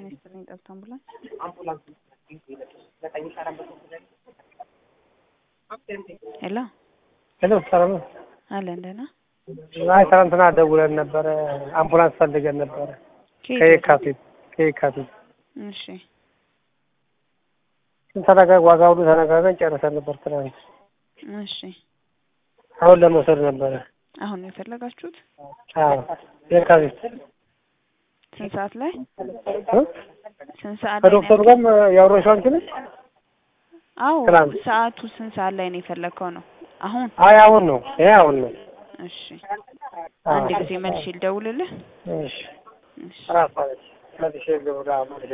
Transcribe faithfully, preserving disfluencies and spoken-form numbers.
ይስጥልኝ ጠብታ አምቡላንስ አምቡላንስ ሄሎ ሄሎ ሰላም አለ እንደና አይ ትናንትና ደውለን ነበር አምቡላንስ ፈልገን ነበር ከየካቲት ከየካቲት እሺ ተነጋግ ዋጋው ተነጋገን ጨርሰን ነበር ትናንት እሺ አሁን ለመውሰድ ነበር አሁን ነው የፈለጋችሁት አዎ የካቲት ስንት ሰዓት ላይ ስንት ሰዓት ላይ ከዶክተሩ ጋር ያወራሽው አንቺ ነሽ አዎ ሰዓቱ ስንት ሰዓት ላይ ነው የፈለከው ነው አሁን አይ አሁን ነው ይሄ አሁን ነው እሺ አንድ ጊዜ መልሼ ልደውልልህ እሺ ራስ ማለት መልሼ ልደውልልህ